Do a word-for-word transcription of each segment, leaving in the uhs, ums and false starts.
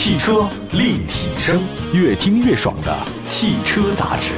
汽车立体声，越听越爽的汽车杂志。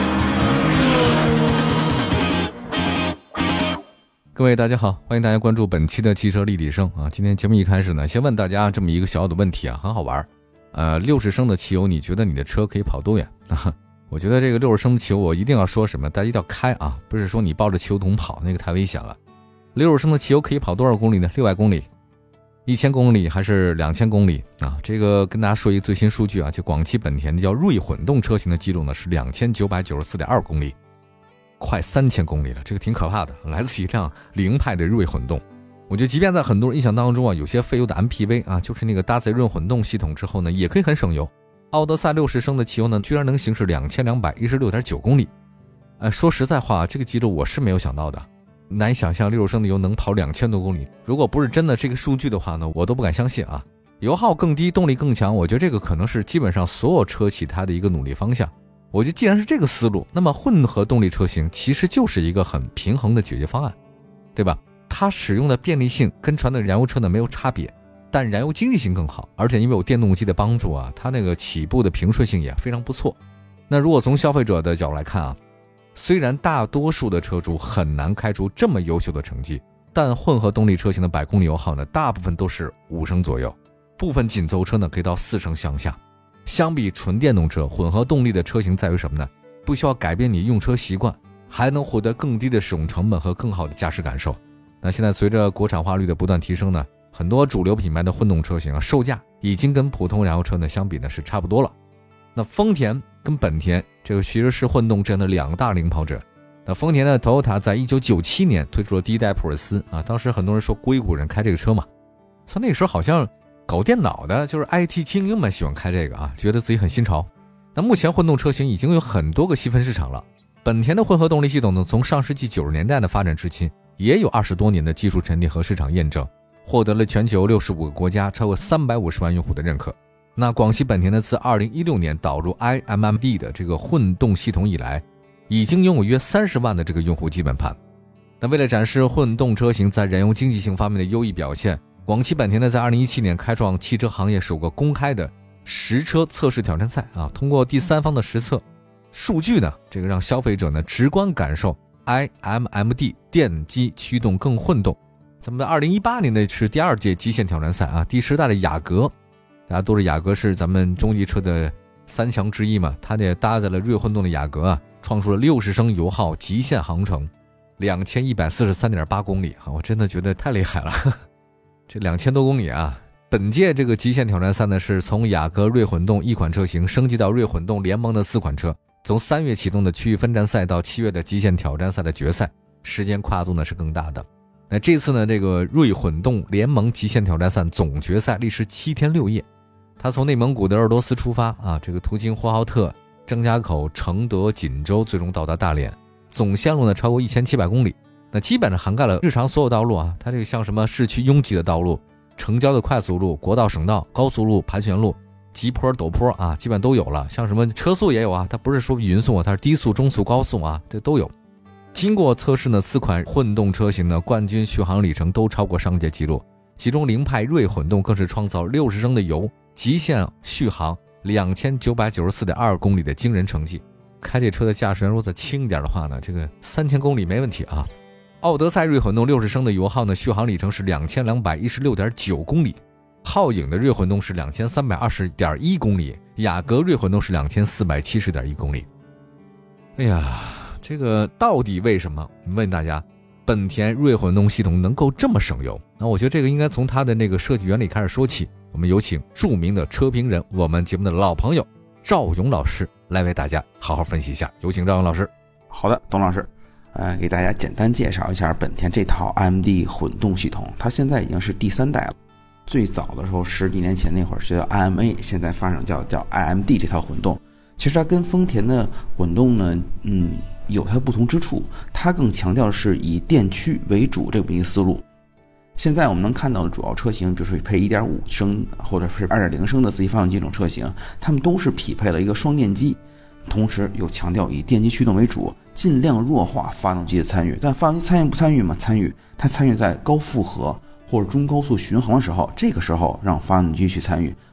各位大家好，欢迎大家关注本期的汽车立体声啊。今天节目一开始呢，先问大家这么一个小小的问题啊，很好玩。呃，六十升的汽油，你觉得你的车可以跑多远啊？我觉得这个六十升的汽油，我一定要说什么，大家一定要开啊，不是说你抱着汽油桶跑，那个太危险了。六十升的汽油可以跑多少公里呢？六百公里、一千公里还是两千公里啊？这个跟大家说一个最新数据啊，就广汽本田的叫锐混动车型的记录呢是两千九百九十四点二公里。快三千公里了，这个挺可怕的，来自一辆凌派的锐混动。我觉得即便在很多人印象当中啊，有些费油的 M P V 啊，就是那个搭载润混动系统之后呢，也可以很省油。奥德赛六十升的汽油呢，居然能行驶两千两百一十六点九公里。呃，说实在话，这个记录我是没有想到的，难以想象六十升的油能跑两千多公里。如果不是真的这个数据的话呢，我都不敢相信啊。油耗更低，动力更强，我觉得这个可能是基本上所有车企它的一个努力方向。我觉得既然是这个思路，那么混合动力车型其实就是一个很平衡的解决方案，对吧？它使用的便利性跟传统燃油车呢没有差别，但燃油经济性更好，而且因为有电动机的帮助啊，它那个起步的平顺性也非常不错。那如果从消费者的角度来看啊，虽然大多数的车主很难开出这么优秀的成绩，但混合动力车型的百公里油耗呢，大部分都是五升左右，部分紧凑车呢可以到四升向下。相比纯电动车，混合动力的车型在于什么呢？不需要改变你用车习惯，还能获得更低的使用成本和更好的驾驶感受。那现在随着国产化率的不断提升呢，很多主流品牌的混动车型啊，售价已经跟普通燃油车呢相比呢是差不多了。那丰田跟本田这个其实是混动这样的两大领跑者。那丰田的 Toyota 在一九九七年推出了第一代普锐斯啊，当时很多人说硅谷人开这个车嘛，所以那个时候好像搞电脑的就是 I T 精英们喜欢开这个啊，觉得自己很新潮。那目前混动车型已经有很多个细分市场了。本田的混合动力系统呢，从上世纪九十年代的发展至今，也有二十多年的技术沉淀和市场验证，获得了全球六十五个国家超过三百五十万用户的认可。那广汽本田呢，自二零一六年导入 I M M D 的这个混动系统以来，已经拥有约三十万的这个用户基本盘。那为了展示混动车型在燃油经济性方面的优异表现，广汽本田呢，在二零一七年开创汽车行业首个公开的实车测试挑战赛啊，通过第三方的实测数据呢，这个让消费者呢直观感受 I M M D 电机驱动更混动。咱们在二零一八年的是第二届极限挑战赛啊，第十代的雅阁，大家都是雅阁是咱们中级车的三强之一嘛，它也搭载了锐混动的雅阁啊，创出了六十升油耗极限航程两千一百四十三点八公里啊，我真的觉得太厉害了。这两千多公里啊！本届这个极限挑战赛呢，是从雅阁锐混动一款车型升级到锐混动联盟的四款车，从三月启动的区域分站赛到七月的极限挑战赛的决赛，时间跨度呢是更大的。那这次呢，这个锐混动联盟极限挑战赛总决赛历时七天六夜，它从内蒙古的鄂尔多斯出发啊，这个途经呼和浩特、张家口、承德、锦州，最终到达大连，总线路呢超过一千七百公里。那基本上涵盖了日常所有道路啊，它这个像什么市区拥挤的道路、城郊的快速路、国道、省道、高速路、盘旋路、急坡、陡坡啊，基本都有了。像什么车速也有啊，它不是说匀速啊，它是低速、中速、高速啊，这都有。经过测试呢，四款混动车型的冠军续航里程都超过上届纪录，其中凌派锐混动更是创造六十升的油，极限续航两千九百九十四点二公里的惊人成绩。开这车的驾驶员如果再轻一点的话呢，这个三千公里没问题啊。奥德赛锐混动六十升的油耗呢，续航里程是两千两百一十六点九公里，皓影的锐混动是两千三百二十点一公里，雅阁锐混动是两千四百七十点一公里。哎呀，这个到底为什么？问大家，本田锐混动系统能够这么省油？那我觉得这个应该从它的那个设计原理开始说起。我们有请著名的车评人，我们节目的老朋友赵勇老师来为大家好好分析一下。有请赵勇老师。 好的，董老师。呃，给大家简单介绍一下本田这套 I M D 混动系统，它现在已经是第三代了。最早的时候，十几年前那会儿是叫 I M A， 现在发展叫叫 I M D 这套混动。其实它跟丰田的混动呢，嗯，有它不同之处。它更强调的是以电驱为主这么一个思路。现在我们能看到的主要车型，比如说配 一点五 升或者是 二点零 升的自吸发动机这种车型，它们都是匹配了一个双电机。同时又强调以电机驱动为主，尽量弱化发动机的参与。但发动机参与不参与嘛？参与，它参与在高负荷或者中高速巡航的时候，这个时候让发动机去参与，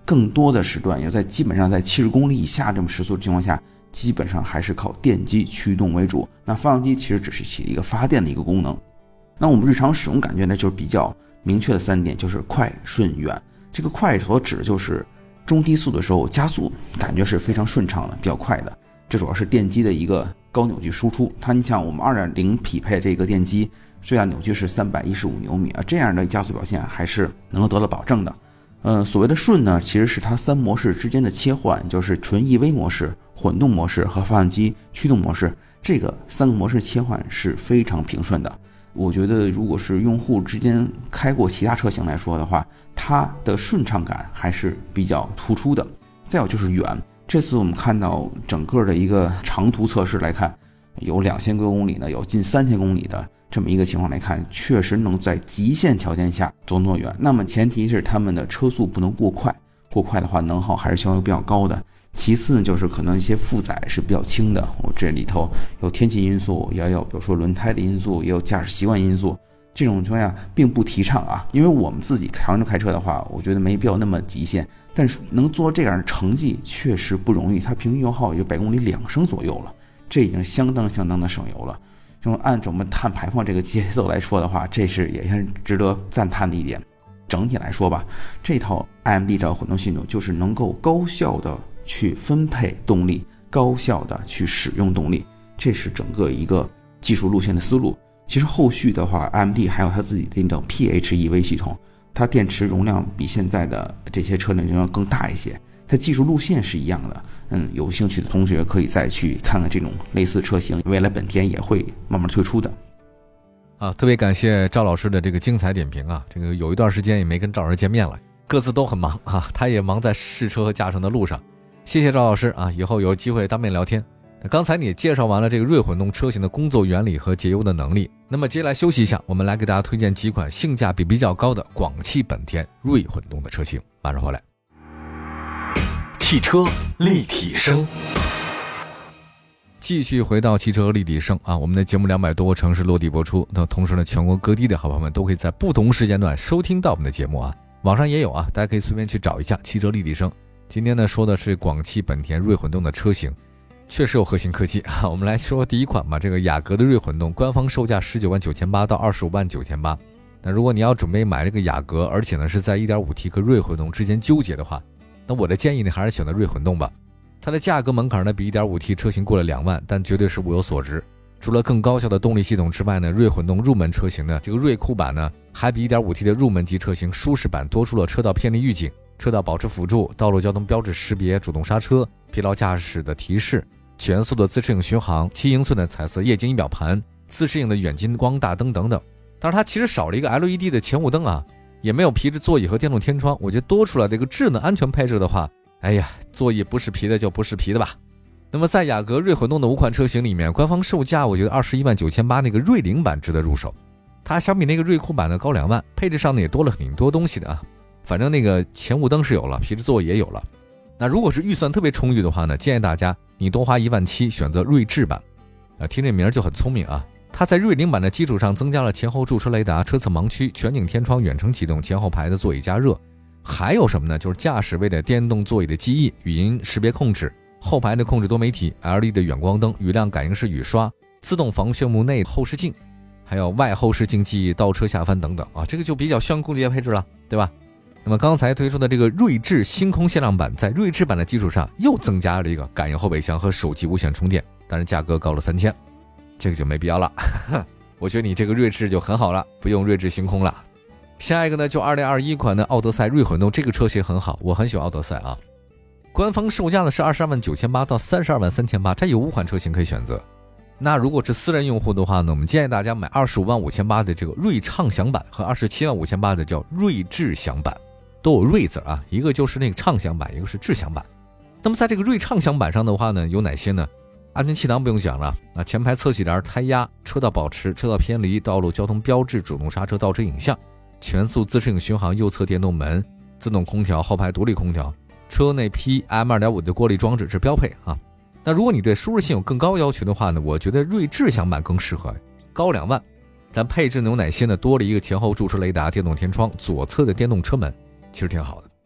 更多的时段也在基本上在七十公里以下这么时速的情况下，基本上还是靠电机驱动为主。那发动机其实只是起一个发电的一个功能。那我们日常使用感觉呢，就是比较明确的三点，就是快、顺、远。这个快所指就是中低速的时候加速感觉是非常顺畅的，比较快的。这主要是电机的一个高扭矩输出。它你像我们 二点零 匹配这个电机，最大扭矩是三百一十五牛米啊，这样的加速表现还是能够得到保证的。呃，所谓的顺呢，其实是它三模式之间的切换，就是纯 E V 模式、混动模式和发动机驱动模式，这个三个模式切换是非常平顺的。我觉得如果是用户之间开过其他车型来说的话，它的顺畅感还是比较突出的。再有就是远，这次我们看到整个的一个长途测试来看，有两千多公里呢，有近三千公里的这么一个情况来看，确实能在极限条件下走那么远。那么前提是他们的车速不能过快，过快的话能耗还是相对比较高的。其次呢，就是可能一些负载是比较轻的，我这里头有天气因素，也有比如说轮胎的因素，也有驾驶习惯因素。这种情况下并不提倡啊，因为我们自己常常开车的话，我觉得没必要那么极限。但是能做这样的成绩确实不容易，它平均油耗也就百公里两升左右了，这已经相当相当的省油了。就按照我们碳排放这个节奏来说的话，这是也是值得赞叹的一点。整体来说吧，这套 I M D 这套混动系统就是能够高效的去分配动力，高效的去使用动力，这是整个一个技术路线的思路。其实后续的话 I M D 还有它自己的那种 P H E V 系统，它电池容量比现在的这些车辆容量更大一些，它技术路线是一样的。嗯，有兴趣的同学可以再去看看这种类似车型，未来本田也会慢慢推出的。 啊，特别感谢赵老师的这个精彩点评啊！这个有一段时间也没跟赵老师见面了，各自都很忙啊，他也忙在试车和驾乘的路上。谢谢赵老师啊，以后有机会当面聊天。那刚才你也介绍完了这个锐混动车型的工作原理和节油的能力，那么接下来休息一下，我们来给大家推荐几款性价比比较高的广汽本田锐混动的车型，马上回来。 汽车立体声， 继续回到汽车立体声啊，我们的节目两百多个城市落地播出，那同时呢，全国各地的好朋友们都可以在不同时间段收听到我们的节目啊，网上也有啊，大家可以随便去找一下汽车立体声。今天呢说的是广汽本田锐混动的车型，确实有核心科技啊。我们来说第一款吧，这个雅阁的锐混动，官方售价十九万九千八到二十五万九千八。那如果你要准备买这个雅阁，而且呢是在 一点五 T 和锐混动之间纠结的话，那我的建议呢还是选择锐混动吧。它的价格门槛呢比 一点五 T 车型过了两万，但绝对是物有所值。除了更高效的动力系统之外呢，锐混动入门车型呢，这个锐酷版呢还比 一点五 T 的入门级车型舒适版多出了车道偏离预警、车道保持辅助、道路交通标志识别、主动刹车、疲劳驾驶的提示、全速的自适应巡航、七英寸的彩色液晶仪表盘、自适应的远近光大灯等等。但是它其实少了一个 L E D 的前雾灯啊，也没有皮质座椅和电动天窗。我觉得多出来这个智能安全配置的话，哎呀，座椅不是皮的就不是皮的吧。那么在雅阁锐混动的五款车型里面，官方售价我觉得二十一万九千八那个锐领版值得入手，它相比那个锐酷版的高两万，配置上呢也多了挺多东西的啊。反正那个前雾灯是有了，皮质座椅也有了。那如果是预算特别充裕的话呢，建议大家你多花一万七选择锐智版啊，听这名就很聪明啊。它在锐领版的基础上增加了前后驻车雷达、车侧盲区、全景天窗远程启动、前后排的座椅加热。还有什么呢？就是驾驶位的电动座椅的记忆、语音识别控制、后排的控制多媒体、L E D 的远光灯、雨量感应式雨刷、自动防眩目内后视镜，还有外后视镜记忆、倒车下翻等等啊，这个就比较炫酷的配置了，对吧？那么刚才推出的这个锐智星空限量版，在锐智版的基础上又增加了一个感应后备箱和手机无线充电，但是价格高了三千，这个就没必要了。我觉得你这个锐智就很好了，不用锐智星空了。下一个呢，就二零二一款的奥德赛锐混动，这个车型很好，我很喜欢奥德赛啊。官方售价呢是二十二万九千八到三十二万三千八，这有五款车型可以选择。那如果是私人用户的话呢，我们建议大家买二十五万五千八的这个锐畅享版和二十七万五千八的叫锐智享版，都有锐字啊，一个就是那个畅享版，一个是智享版。那么在这个锐畅享版上的话呢，有哪些呢？安全气囊不用讲了啊，前排侧气帘、胎压、车道保持、车道偏离、道路交通标志、主动刹车、倒车影像、全速自适应巡航、右侧电动门、自动空调、后排独立空调、车内 P M 二点五 的过滤装置是标配啊。那如果你对舒适性有更高要求的话呢，我觉得锐智享版更适合，高两万，但配置有哪些呢？多了一个前后驻车雷达、电动天窗、左侧的电动车门，其实挺好的。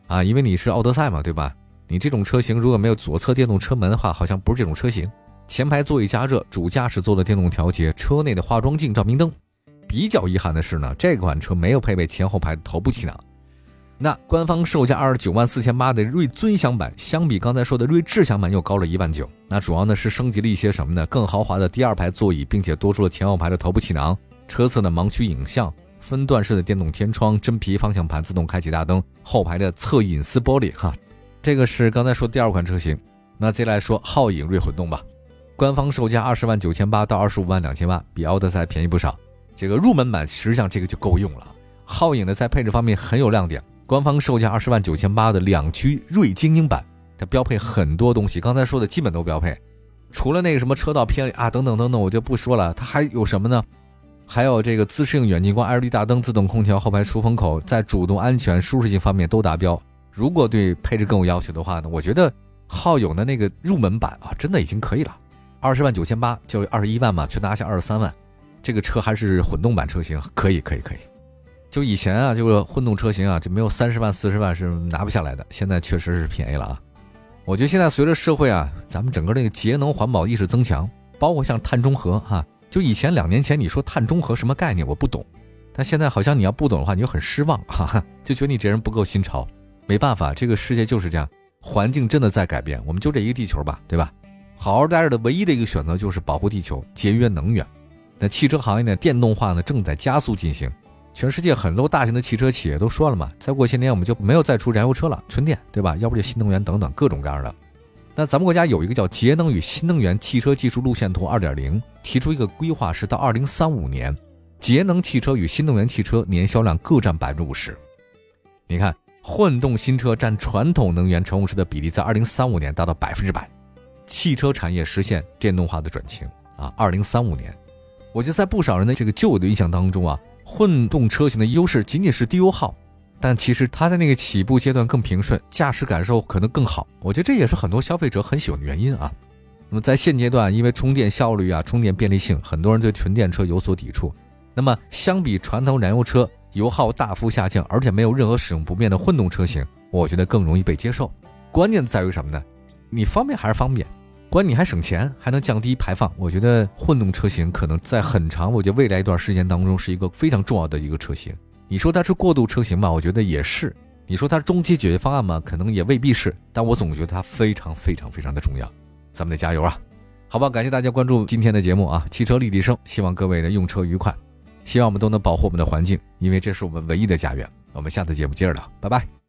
啊，因为你是奥德赛嘛，对吧？你这种车型如果没有左侧电动车门的话，好像不是这种车型。前排座椅加热，主驾驶座的电动调节，车内的化妆镜、照明灯。比较遗憾的是呢，这款车没有配备前后排的头部气囊。那官方售价二十九万四千八的锐尊享版，相比刚才说的锐智享版又高了一万九。那主要呢是升级了一些什么呢？更豪华的第二排座椅，并且多出了前后排的头部气囊，车侧的盲区影像，分段式的电动天窗，真皮方向盘，自动开启大灯，后排的侧隐私玻璃哈。这个是刚才说的第二款车型。那接下来说皓影锐混动吧，官方售价二十万九千八到二十五万两千八，比奥德赛便宜不少。这个入门版实际上这个就够用了。皓影呢在配置方面很有亮点，官方售价二十万九千八的两驱锐精英版，它标配很多东西，刚才说的基本都标配，除了那个什么车道偏离啊等等等等我就不说了。它还有什么呢？还有这个自适应远近光 L E D 大灯、自动空调、后排出风口，在主动安全舒适性方面都达标。如果对配置更有要求的话呢，我觉得皓影的那个入门版啊真的已经可以了。二十万九千八就二十一万嘛，全拿下二十三万。这个车还是混动版车型，可以可以可以。就以前啊，这个混动车型啊，就没有三十万四十万是拿不下来的，现在确实是便宜了啊。我觉得现在随着社会啊，咱们整个这个节能环保意识增强，包括像碳中和哈、啊，就以前两年前你说碳中和什么概念我不懂，但现在好像你要不懂的话你就很失望哈、啊，就觉得你这人不够新潮。没办法，这个世界就是这样，环境真的在改变，我们就这一个地球吧，对吧？好好待着的唯一的一个选择就是保护地球，节约能源。那汽车行业的电动化呢正在加速进行，全世界很多大型的汽车企业都说了嘛，再过些年我们就没有再出燃油车了，纯电，对吧？要不就新能源等等各种各样的。那咱们国家有一个叫节能与新能源汽车技术路线图 二点零， 提出一个规划是到二零三五年，节能汽车与新能源汽车年销量各占 百分之五十。 你看混动新车占传统能源乘用车的比例在二零三五年达到百分之百，汽车产业实现电动化的转型啊！二零三五年，我觉得在不少人的这个旧有的印象当中啊，混动车型的优势仅仅是低油耗，但其实它在那个起步阶段更平顺，驾驶感受可能更好。我觉得这也是很多消费者很喜欢的原因啊。那么在现阶段，因为充电效率啊、充电便利性，很多人对纯电车有所抵触。那么相比传统燃油车油耗大幅下降，而且没有任何使用不便的混动车型，我觉得更容易被接受。关键在于什么呢？你方便还是方便，关键你还省钱，还能降低排放。我觉得混动车型可能在很长，我觉得未来一段时间当中是一个非常重要的一个车型。你说它是过渡车型吧，我觉得也是。你说它是终极解决方案吗？可能也未必是，但我总觉得它非常非常非常的重要，咱们得加油啊！好吧，感谢大家关注今天的节目啊，汽车立体声，希望各位的用车愉快，希望我们都能保护我们的环境，因为这是我们唯一的家园。我们下次节目接着聊，拜拜。